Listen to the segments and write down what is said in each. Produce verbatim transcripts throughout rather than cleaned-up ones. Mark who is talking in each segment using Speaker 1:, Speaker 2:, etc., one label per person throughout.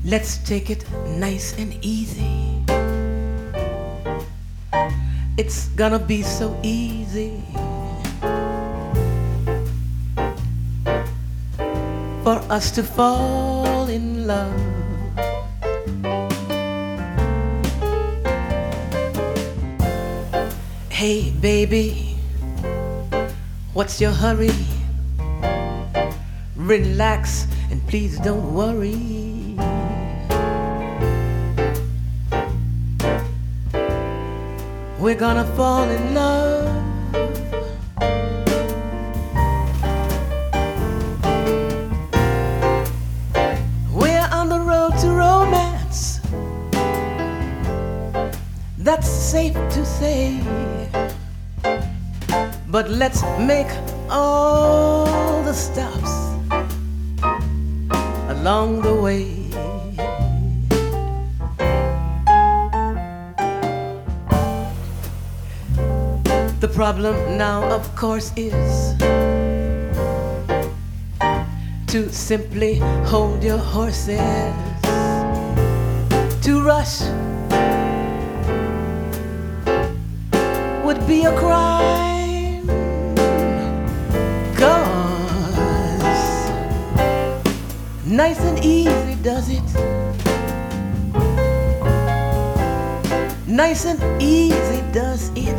Speaker 1: Let's take it nice and easy. It's gonna be so easy for us to fall in love. Hey baby, what's your hurry? Relax and please don't worry. We're gonna fall in love. We're on the road to romance. That's safe to say. But let's make all the stops along the way. The problem now, of course, is to simply hold your horses. To rush would be a crime, 'cause nice and easy does it. Nice and easy does it.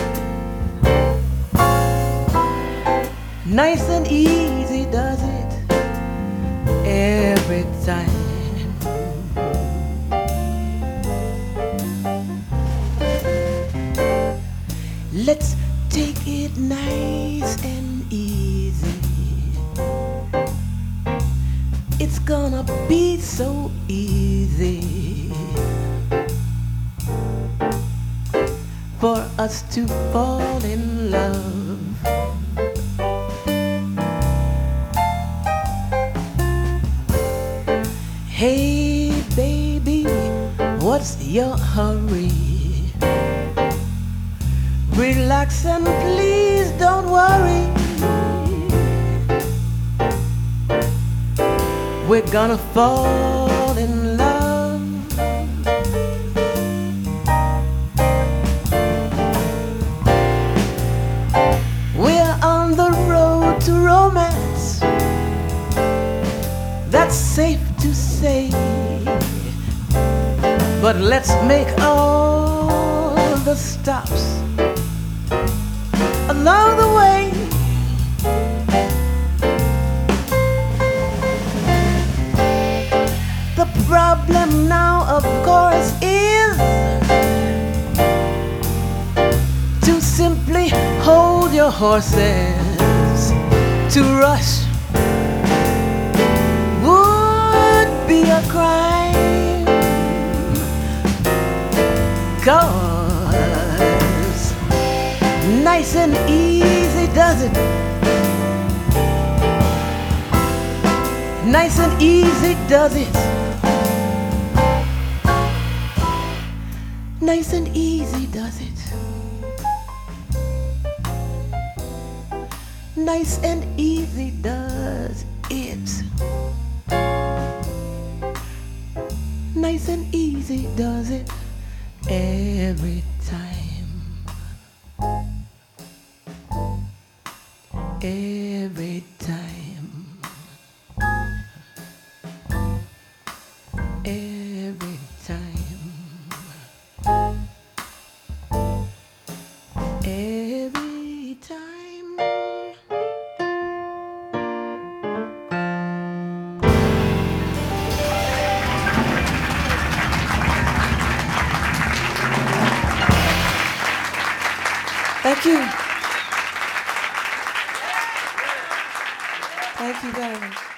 Speaker 1: Nice and easy does it every time. Let's take it nice and easy. It's gonna be so easy for us to fall in love. Hey baby, what's your hurry? Relax and please don't worry. We're gonna fall in love. We're on the road to romance. That's safe to say. But let's make all the stops along the way. The problem now, of course, is to simply hold your horses. To rush would be a crime, 'cause nice and easy does it. Nice and easy does it. Nice and easy does it. Nice and easy does it. Nice and easy does it every time. Every time. Every time. Every time. Thank you. Thank you very much.